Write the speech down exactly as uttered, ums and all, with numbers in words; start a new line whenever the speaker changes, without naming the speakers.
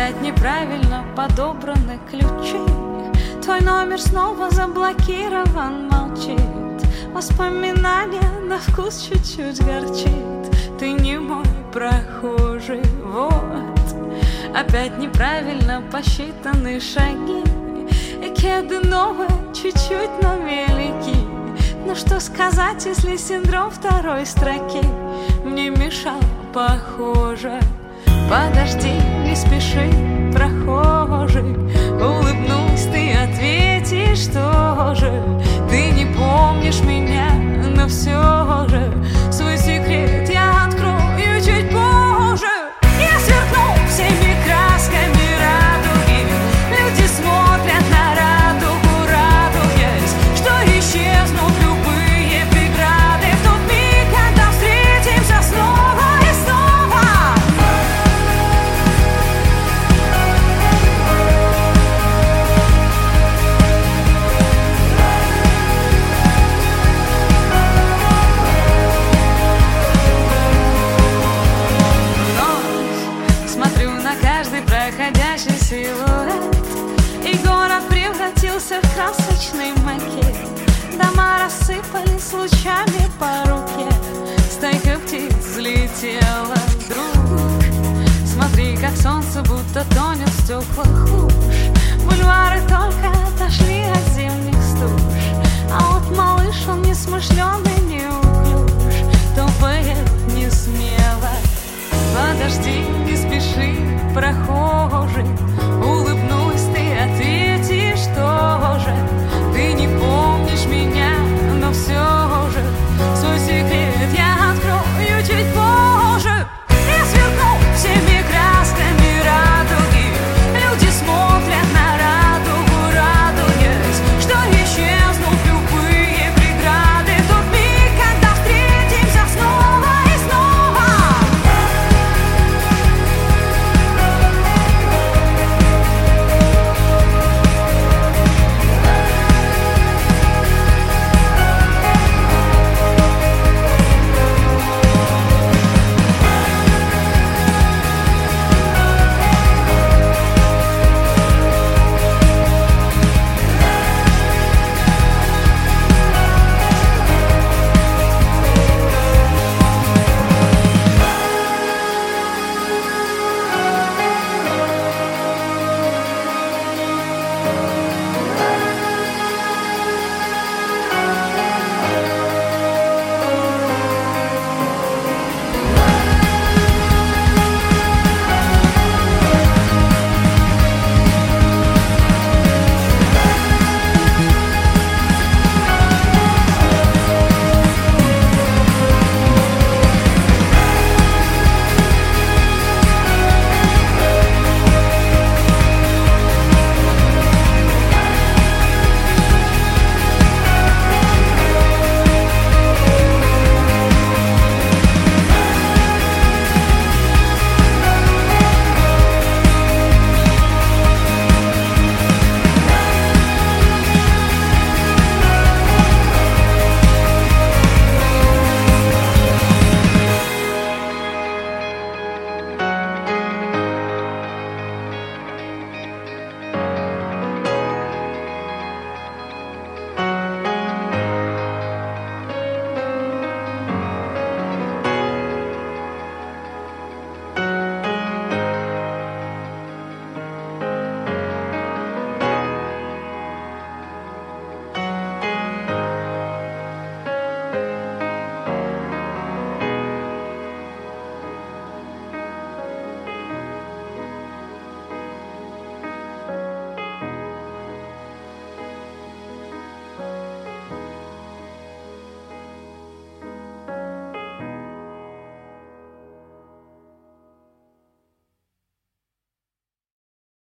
Опять неправильно подобраны ключи. Твой номер снова заблокирован, молчит. Воспоминания на вкус чуть-чуть горчит. Ты не мой прохожий, вот. Опять неправильно посчитаны шаги. И кеды новые, чуть-чуть, но велики. Но что сказать, если синдром второй строки мне мешал, похоже. Подожди, не спеши, прохожий. Улыбнусь, ты ответишь тоже. Ты не помнишь меня, но все же свой секрет я открою чуть позже. Я сверкну всеми красками радуги. Люди смотрят на радугу, радуясь, что исчезнут любые преграды в тот миг, когда встретимся снова и снова. Проходящий силуэт, и город превратился в красочный макет. Дома рассыпались лучами по руке. Стайка птиц взлетела вдруг. Смотри, как солнце будто тонет в стеклах луж. Бульвары только отошли от зимних стуж. А вот малыш, он несмышленый, неуклюж, топает не смело. Подожди, не спеши, прохожий.